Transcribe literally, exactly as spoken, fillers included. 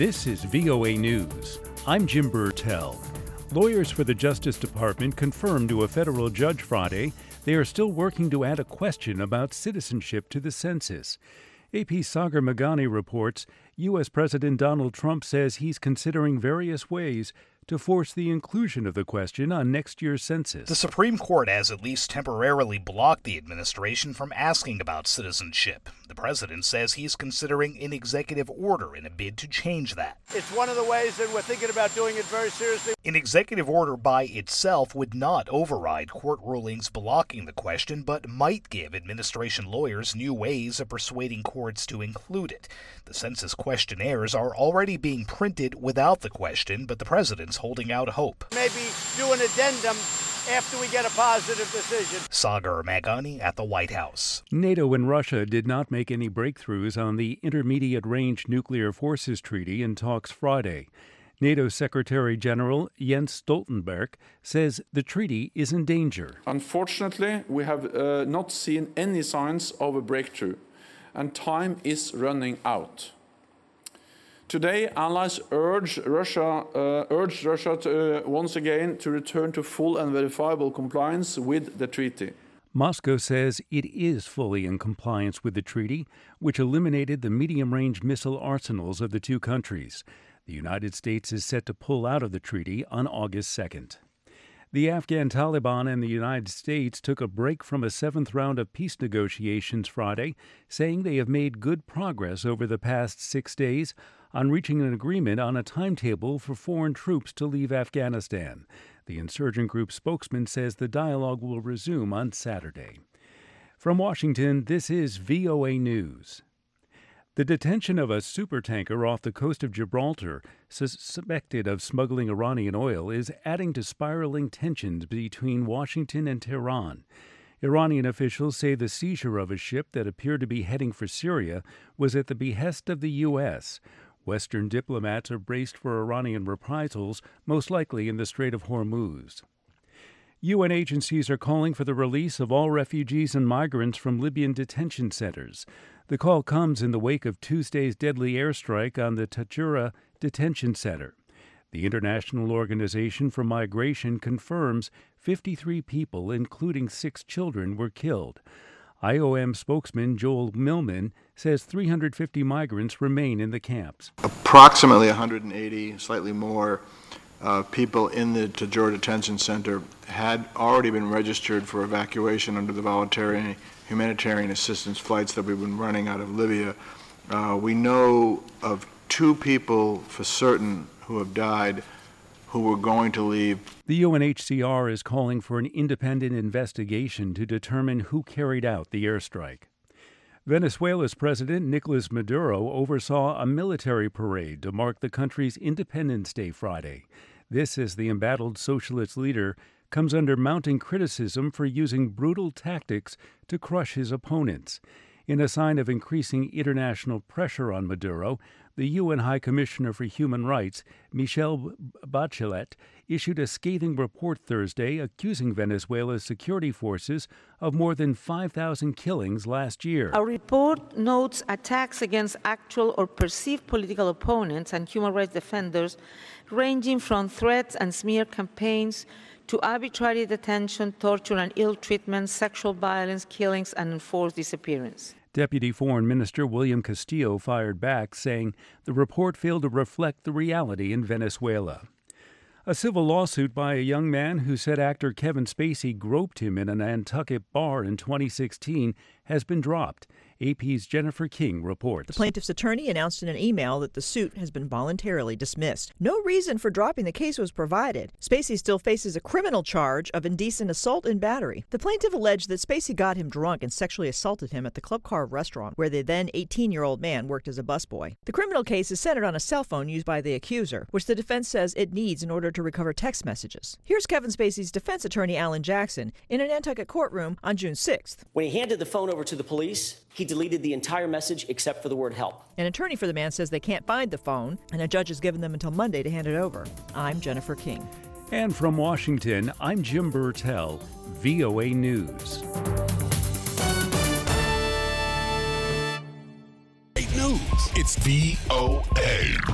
This is V O A News. I'm Jim Burtell. Lawyers for the Justice Department confirmed to a federal judge Friday they are still working to add a question about citizenship to the census. A P's Sagar Meghani reports U S. President Donald Trump says he's considering various ways to force the inclusion of the question on next year's census. The Supreme Court has at least temporarily blocked the administration from asking about citizenship. The president says he's considering an executive order in a bid to change that. It's one of the ways that we're thinking about doing it very seriously. An executive order by itself would not override court rulings blocking the question, but might give administration lawyers new ways of persuading courts to include it. The census questionnaires are already being printed without the question, but the president's holding out hope. Maybe do an addendum after we get a positive decision. Sagar Meghani at the White House. NATO and Russia did not make any breakthroughs on the Intermediate Range Nuclear Forces Treaty in talks Friday. NATO Secretary General Jens Stoltenberg says the treaty is in danger. Unfortunately, we have uh, not seen any signs of a breakthrough, and time is running out. Today, allies urge Russia, uh, urged Russia to, uh, once again to return to full and verifiable compliance with the treaty. Moscow says it is fully in compliance with the treaty, which eliminated the medium-range missile arsenals of the two countries. The United States is set to pull out of the treaty on August second. The Afghan Taliban and the United States took a break from a seventh round of peace negotiations Friday, saying they have made good progress over the past six days on reaching an agreement on a timetable for foreign troops to leave Afghanistan. The insurgent group spokesman says the dialogue will resume on Saturday. From Washington, this is V O A News. The detention of a supertanker off the coast of Gibraltar, suspected of smuggling Iranian oil, is adding to spiraling tensions between Washington and Tehran. Iranian officials say the seizure of a ship that appeared to be heading for Syria was at the behest of the U S. Western diplomats are braced for Iranian reprisals, most likely in the Strait of Hormuz. U N agencies are calling for the release of all refugees and migrants from Libyan detention centers. The call comes in the wake of Tuesday's deadly airstrike on the Tadjoura detention center. The International Organization for Migration confirms fifty-three people, including six children, were killed. I O M spokesman Joel Millman says three hundred fifty migrants remain in the camps. Approximately one hundred eighty, slightly more, uh, people in the Tadjoura detention center had already been registered for evacuation under the voluntary humanitarian assistance flights that we've been running out of Libya. Uh, we know of two people for certain who have died who were going to leave. The U N H C R is calling for an independent investigation to determine who carried out the airstrike. Venezuela's President Nicolas Maduro oversaw a military parade to mark the country's Independence Day Friday. This, as the embattled socialist leader comes under mounting criticism for using brutal tactics to crush his opponents. In a sign of increasing international pressure on Maduro, the U N High Commissioner for Human Rights, Michelle Bachelet, issued a scathing report Thursday accusing Venezuela's security forces of more than five thousand killings last year. Our report notes attacks against actual or perceived political opponents and human rights defenders, ranging from threats and smear campaigns to arbitrary detention, torture and ill treatment, sexual violence, killings, and enforced disappearance. Deputy Foreign Minister William Castillo fired back, saying the report failed to reflect the reality in Venezuela. A civil lawsuit by a young man who said actor Kevin Spacey groped him in a Nantucket bar in twenty sixteen has been dropped. A P's Jennifer King reports. The plaintiff's attorney announced in an email that the suit has been voluntarily dismissed. No reason for dropping the case was provided. Spacey still faces a criminal charge of indecent assault and battery. The plaintiff alleged that Spacey got him drunk and sexually assaulted him at the Club Car restaurant, where the then eighteen-year-old man worked as a busboy. The criminal case is centered on a cell phone used by the accuser, which the defense says it needs in order to recover text messages. Here's Kevin Spacey's defense attorney, Alan Jackson, in a Nantucket courtroom on June sixth. When he handed the phone over to the police, he deleted the entire message except for the word help. An attorney for the man says they can't find the phone, and a judge has given them until Monday to hand it over. I'm Jennifer King. And from Washington, I'm Jim Burtell, V O A News. Great news. It's V O A.